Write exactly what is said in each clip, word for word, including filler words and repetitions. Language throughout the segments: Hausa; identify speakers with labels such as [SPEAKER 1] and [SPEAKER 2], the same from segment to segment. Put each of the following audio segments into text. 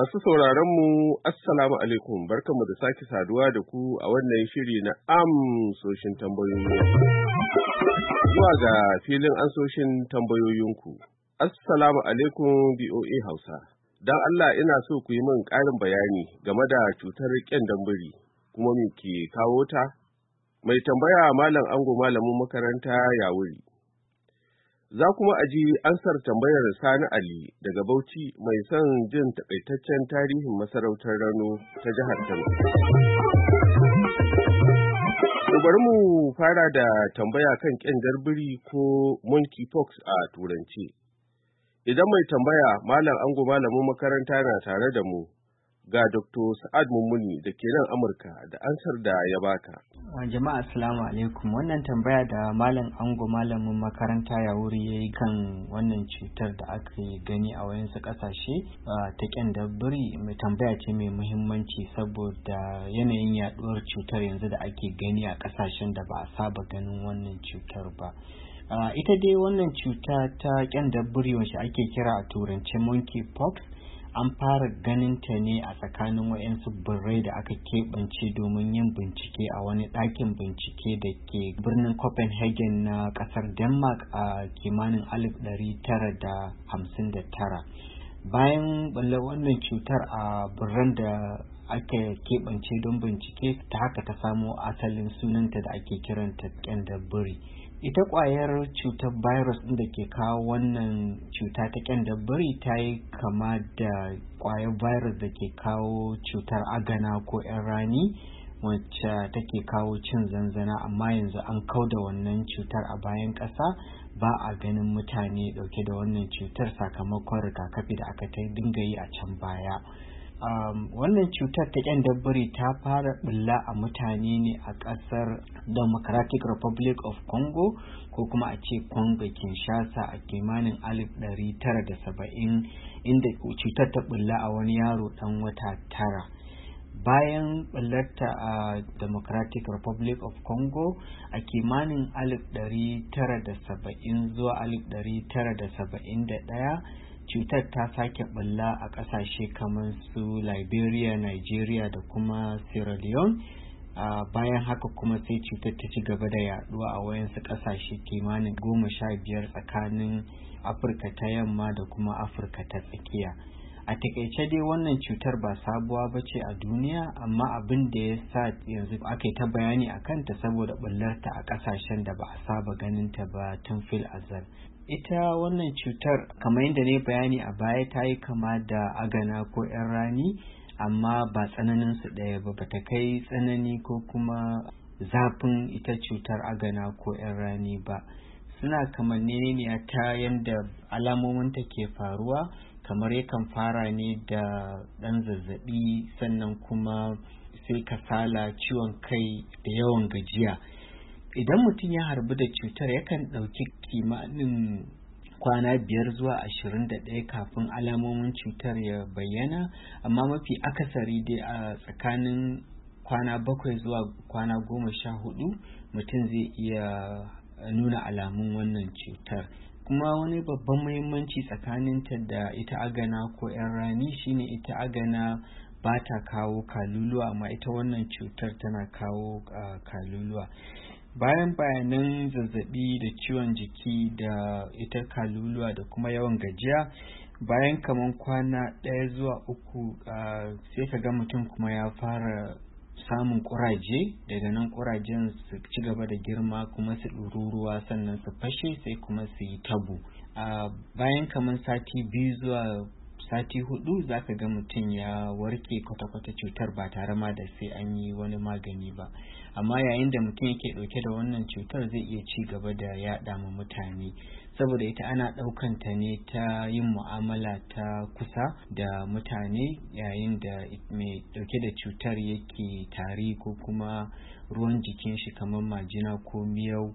[SPEAKER 1] Masu sauraronmu, Assalamu alaikum, barkanmu da sake saduwa da ku a wannan shiri na amsoshin tambayoyi. Zuwa ga filin ansoshin tambayoyinku. Assalamu alaikum B O A Hausa. Don Allah ina so ku yi min ƙarin bayani game da cutar ƙyandan biri, kuma me ke kawo ta? Mai tambaya Malam Ango malamin makaranta ya wuri. Za kuma a ji ansar tambayar Sani Ali daga Bauchi mai son jin takaitaccen tarihin masarautar Rano ta jihar Kano. Bari mu fara da tambaya kan ƙyandar biri ko monkeypox a turanci. Idan mai tambaya Malam Ango malamin makaranta na tare da mu, ga Doctor Sa'ad Mummuni da ke nan Amurka da ansar da ya baka.
[SPEAKER 2] Jama'a assalamu alaikum. Wannan tambaya da Malam Ango malamin makaranta ya wuri yayi kan wannan cutar da aka gani a wayansu kasashe ta ƙyandar biri, mai tambaya ce mai muhimmanci saboda yanayin yaduwar cutar yanzu da ake gani a kasashen da ba a saba ganin wannan cutar ba. Uh, ita dai wannan cuta ta ƙyandar biri wacce ake kira a turance monkeypox, an fara ganin ta ne a tsakanin wayansu birrai da aka keɓance domin yin bincike a wani ɗakin bincike da ke birnin Copenhagen na ƙasar Denmark a kimanin alif ɗari tara da hamsin da tara. Bayan ɓallar wannan cutar a birran da aka keɓance don bincike, ta haka ta samo asalin sunanta da ake kiranta ƙyandar biri. Ita ƙwayar cutar virus ɗin da ke kawo wannan cuta ta ƙyandar biri ta yi kama da ƙwayar virus da ke kawo cutar agana ko 'yan rani wacce take kawo cin zanzana, amma yanzu an kauda wannan cutar a bayan ƙasa, ba a ganin mutane ɗauke da wannan cutar sakamakon rigakafi da aka ta dinga yi a can baya. Um, wannan cutar ta ƙyandar biri ta fara bulla a mutane ne a ƙasar Democratic Republic of Congo, ko kuma a ce Congo Kinshasa, a kimanin alif ɗari tara da saba'in, inda cutar ta bulla a wani yaro ɗan wata tara. Bayan bullarta a Democratic Republic of Congo a kimanin alif ɗari tara da saba'in zuwa alif ɗari tara da saba'in da ɗaya, cutar ta sake bulla a ƙasashe kamar su Liberia, Nigeria da kuma Sierra Leone. Uh, bayan haka kuma sai cutar ta ci gaba da yaduwa a wayansu ƙasashe kimanin goma sha biyar tsakanin Afirka ta yamma da kuma Afirka ta tsakiya. A takaice dai wannan cutar ba sabuwa ba ce a duniya, amma abin da ya sa yanzu aka yi ta bayani a kanta saboda bullarta a ƙasashen da ba a saba ganin ta ba tun fil azal. Ita wannan cutar kamar yadda ne bayani a baya ta yi kama da agana ko 'yan rani, amma ba tsananin su ɗaya ba, bata kai tsanani ko kuma zafin ita cutar agana ko 'yan rani ba. Suna kamanni ne ta yadda alamominta ke faruwa, kamar yakan fara ne da ɗan zazzaɓi, sannan kuma sai kasala, ciwon kai da yawan gajiya. Idan mutum ya harbu da cutar yakan ɗauki kimanin kwana biyar zuwa ashirin da ɗaya kafin alamomin cutar ya bayyana, amma mafi akasari dai a tsakanin kwana bakwai zuwa kwana goma sha hudu mutum zai iya nuna alamun wannan cutar. Kuma wani babban muhimmanci tsakaninta da ita agana ko 'yan rani shine ita agana ba ta kawo kaluluwa, amma ita wannan cutar tana kawo uh, kaluluwa. Bayan bayanan zazzabi da ciwon jiki da ita kaluluwa da kuma yawan gajiya, bayan kaman kwana ɗaya zuwa uku uh, sai ka ga mutum kuma ya fara samun ƙuraje. Daga nan ƙurajen su ci gaba da girma kuma su ɗururuwa, sannan su fashe sai kuma su yi tabo. Uh, bayan kaman sati biyu zuwa sati hudu za ka ga mutum ya warke kwata-kwata cutar ba tare ma da sai an yi wani magani ba. Amma yayin da mutum yake ɗauke da wannan cutar zai iya ci gaba da yaɗa ma mutane, saboda ita ana ɗaukan ta ne ta yin mu'amala ta kusa da mutane yayin da mai ɗauke da cutar yake tari ko kuma ruwan jikin shi kamar majina ko miyau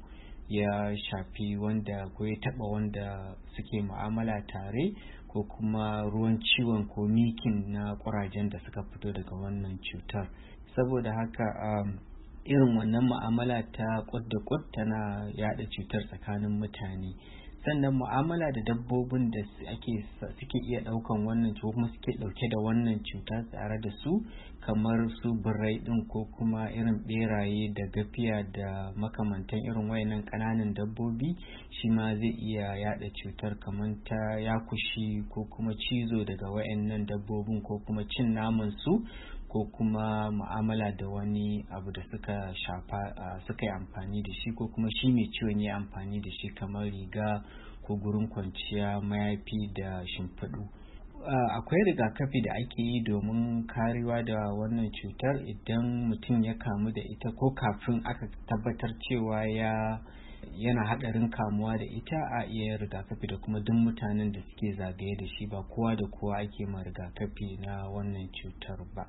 [SPEAKER 2] ya shafi wanda ko ya taɓa wanda suke mu'amala tare, ko kuma ruwan ciwon ko mikin na ƙurajen da suka fito daga wannan cutar. Saboda haka um, irin wannan mu'amala ta ƙud da ƙud tana yaɗa cutar tsakanin mutane. sannan mu'amala da dabbobin da ake suke iya daukan wannan cuta kuma suke dauke da wannan cuta tare da su kamar su birrai din ko kuma irin beraye da gafiya da makamantan irin wayannan kananan dabbobi shi ma zai iya yada cutar kamar ta yakushi ko kuma cizo daga wayannan dabbobin ko kuma cin naman su ko kuma mu'amala da wani abu da suka shafa suka yi amfani da shi ko kuma shi mai ciwon ya amfani da shi kamar riga ko gurin kwanciya mayafi da shimfiɗu. Akwai rigakafi da ake yi domin karewa da wannan cutar idan mutum ya kamu da ita ko kafin aka tabbatar cewa ya yana haɗarin kamuwa da ita a iya rigakafi da kuma duk mutanen da suke zagaye da shi ba kowa da kowa ake ma rigakafi na wannan cutar ba.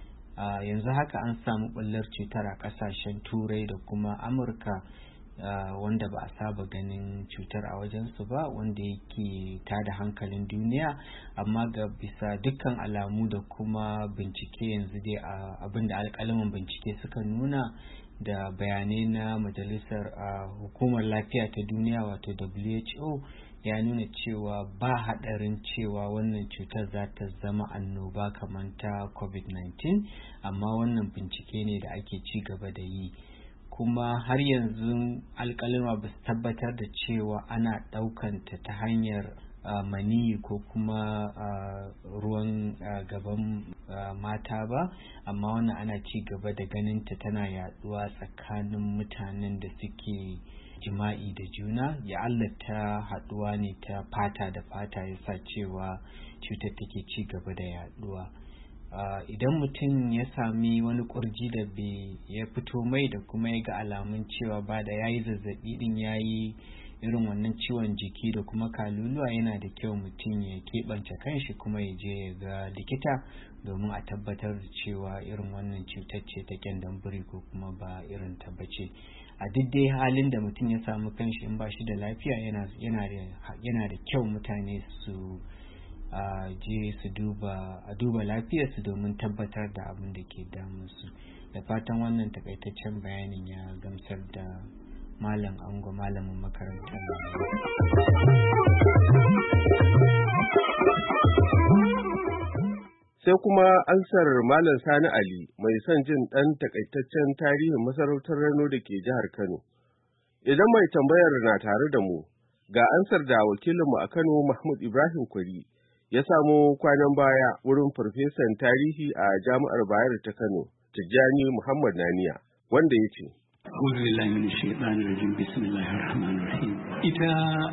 [SPEAKER 2] Uh, yanzu haka an samu ɓullar cutar a ƙasashen turai da kuma amurka uh, wanda ba a saba ganin cutar a wajensu ba wanda yake tada hankalin duniya amma ga bisa dukkan alamu da kuma bincike yanzu dai uh, abinda alƙalamin bincike suka nuna da bayanai na majalisar uh, hukumar lafiya ta duniya wato W H O ya nuna cewa ba haɗarin cewa wannan cutar za ta zama annoba kamar ta covid nineteen amma wannan bincike ne da ake ci gaba da yi kuma har yanzu alƙalima ba su tabbatar da cewa ana ɗaukanta ta hanyar uh, maniyi ko kuma uh, ruwan uh, gaban uh, mata ba amma wannan ana ci gaba da ganinta tana yaduwa tsakanin mutanen da suke jima'i da juna ya Allah ta haduwa ne ta fata da fata yasa cewa cutar take ci gaba da yaduwa uh, idan mutum ya sami wani kurji da bai ya fito mai da kuma ya ga alamun cewa ba da yayi zazzabi din yayi irin wannan ciwon jiki da kuma kaluluwa yana da kyau mutum ya keɓance kanshi kuma ya je ya ga likita domin a tabbatar da cewa irin wannan cutar ce ta ƙyandan biri ko kuma ba irin tabbace a duk dai halin da mutum ya samu kanshi in ba shi da lafiya yana da kyau mutane su a je su duba a duba lafiyarsu domin tabbatar da abin da ke damunsu da fatan wannan takaitaccen bayanin ya gamsar da malam ango malamin makarantar
[SPEAKER 1] sai kuma ansar malam Sani Ali mai son jin ɗan takaitaccen tarihin masarautar Rano da ke jihar Kano. Idan mai tambayar na tare da mu, ga ansar da wakilinmu a Kano Mahmud Ibrahim Kwari ya samo kwanan baya wurin farfesan tarihi a Jami'ar Bayero ta Kano, Tijjani Muhammad Naniya, wanda ya ce.
[SPEAKER 3] A'udhu billahi minash shaitanir rajim. Bismillahir rahmanir rahim. Ita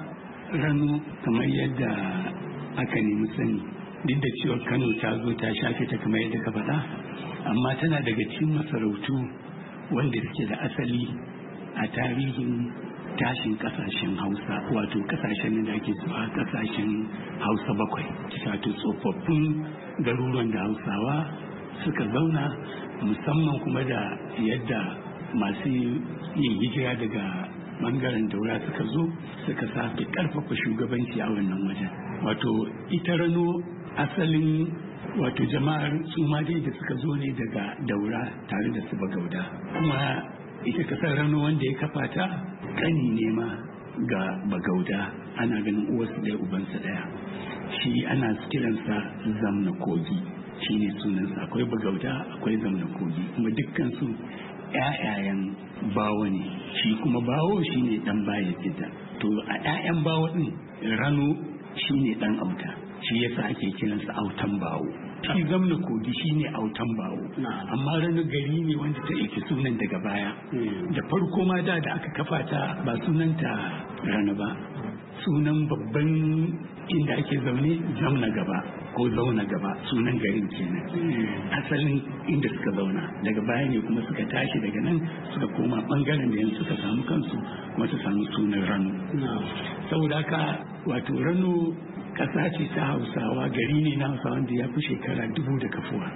[SPEAKER 3] Rano kamar yadda aka nemi sani duk da cewa Kano ta zo ta shafe ta kamar yadda ka faɗa amma tana daga cikin masarautu wanda suke da asali a tarihin tashin kasashen Hausa wato kasashen da ake zuwa kasashen Hausa bakwai wato tsofaffin garuruwan da Hausawa suka zauna musamman kuma da yadda masu yin hijira daga bangaren Daura suka zo suka sake karfafa shugabanci a wannan wajen wato ita Rano asalin wato jama'ar su ma dai da suka zo ne daga Daura tare da su Bagauda kuma ita kasar Rano wanda ya kafa ta kani ne ma ga Bagauda ana ganin uwarsu ɗaya ubansa ɗaya shi ana kiransa Zamna Kogi shi ne sunansa akwai Bagauda akwai Zamna Kogi kuma dukkan su ƴaƴayen bawo ne shi kuma bawo shi ne ɗan baya fita to a ƴaƴan bawo ɗin Rano shi ne ɗan auta shi yasa ake kiransa autan bawo shi Zamna Kogi shi ne autan bawo amma Rano gari ne wanda ta ɗauki sunan daga baya da farko ma da da aka kafa ta ba sunanta Rano ba sunan babban inda ake zaune Zamna Gaba ko Zauna Gaba sunan garin kenan asalin inda suka zauna daga baya ne kuma suka tashi daga nan suka koma bangaren da yanzu suka samu kansu kuma su samu sunan Rano saboda haka wato Rano ƙasa ce ta Hausawa gari ne na Hausawa wanda ya fi shekara dubu da kafuwa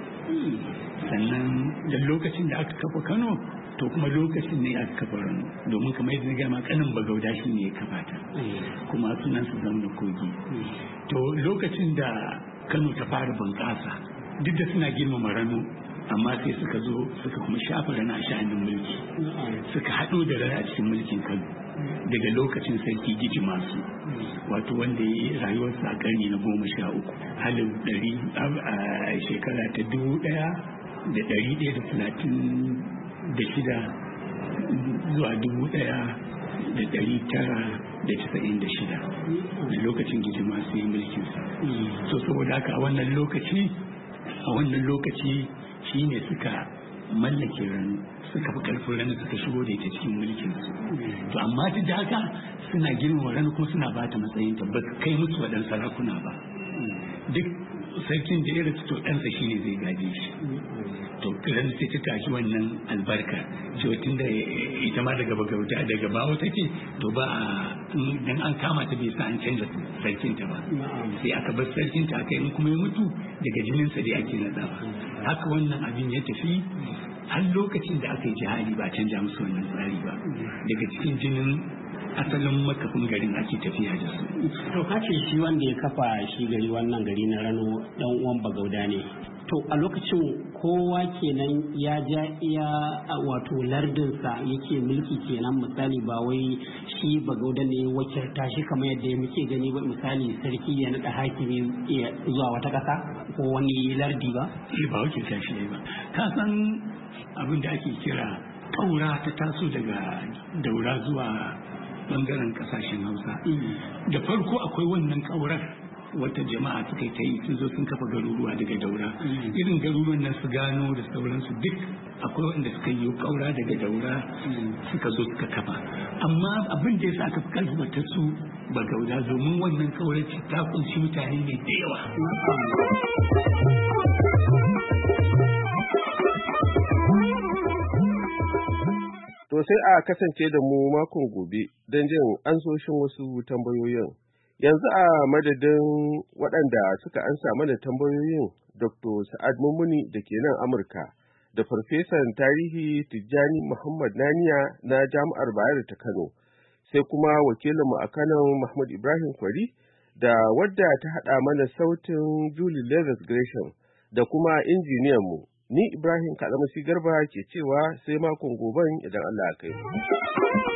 [SPEAKER 3] sannan da lokacin da aka kafa Kano to kuma lokacin ne aka kafa Rano domin kamar yadda na gama kanin Bagauda shi ne ya kafa ta kuma sunan su Zamna Kogi to lokacin da Kano ta fara bunƙasa duk da suna girmama Rano amma sai suka zo suka kuma shafa Rano a sha'anin mulki suka haɗo da Rano a cikin mulkin Kano daga lokacin sarki giji masu wato wanda ya yi rayuwarsa a karni na goma sha uku halin ɗari a shekara ta dubu ɗaya da ɗari ɗaya da talatin da shida zuwa dubu ɗaya da ɗari tara da casa'in da shida da lokacin giji masu yi mulkinsa. So saboda haka a wannan lokaci a wannan lokaci shi ne suka mallake ranu suka fi karfin ranu suka shigo da ita cikin mulkinsu. To amma duk da haka suna girmama ranu kuma suna ba ta matsayinta ba kai musu waɗansu sarakuna ba. Duk sarkin da ya rasu to ɗansa shi ne zai gaje shi. To ran sai ta tashi wannan albarka cewa tun da ita ma daga bagauta daga bawo take to ba dan an kama ta bai sa an canza sarkinta ba sai aka bar sarkinta aka yi kuma ya mutu daga jinin sa dai ake nadawa. Haka wannan abin ya tafi har lokacin da aka yi jihadi ba canja musu wannan tsari ba daga cikin jinin asalin makafin garin ake tafiya da su.
[SPEAKER 4] To kace shi wanda ya kafa shi gari wannan gari na Rano dan uwan Bagauda ne. To a lokacin kowa kenan ya ja iya wato lardinsa yake mulki kenan misali ba wai shi Bagauda ne wakilta shi kamar yadda muke gani ba misali sarki ya naɗa hakimi zuwa wata ƙasa ko wani lardi ba?
[SPEAKER 3] Shi ba wakilta shi ne ba. Ka san abin da ake kira ƙaura ta taso daga Daura zuwa bangaren kasashen Hausa. Da farko akwai wannan ƙaurar wata jama'a suka yi ta yi sun zo sun kafa garuruwa daga Daura. Irin garuruwan nan su Gano da sauransu duk akwai wanda suka yi ƙaura daga Daura suka zo suka kafa. Amma abin da ya sa aka fi kalfata su Bagauda domin wannan ƙaurar ta kunshi mutane ne da yawa.
[SPEAKER 1] To sai a kasance da mu makon gobe don jin ansoshin wasu tambayoyin. Yanzu a madadin waɗanda suka ansa mana tambayoyin Doctor Sa'ad Mummuni da ke nan Amurka da Farfesan Tarihi Tijjani Muhammad Naniya na Jami'ar Bayero ta Kano, sai kuma wakilinmu a Kano Mahmud Ibrahim Kwari da wadda ta haɗa mana sautin Julie Leathers Gresham da kuma injiniyanmu. Ni Ibrahim Kalamasi Garba ke cewa sai makon goben idan Allah ya kai mu.